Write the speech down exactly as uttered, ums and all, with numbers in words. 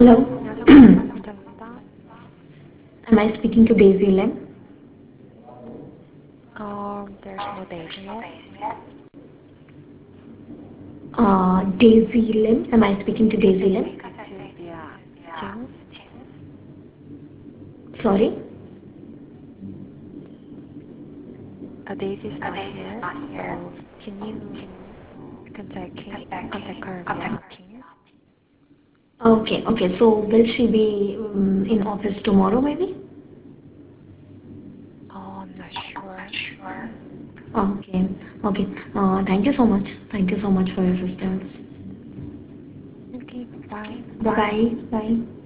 Hello. 여성분의 상담입니다. Am I speaking to Daisy Lim? Um, there's no daisy yet. Uh, Daisy Lim. Am I speaking to You Daisy can Lim? speak to via Teams. Sorry. Uh, Daisy is not here, so can you contact he- contact her via Teams? Okay. Okay. So will she be um, in office tomorrow? Maybe. Oh, I'm not sure. Okay. Okay. Uh, thank you so much. Thank you so much for your assistance. Okay, bye. Bye bye. Bye.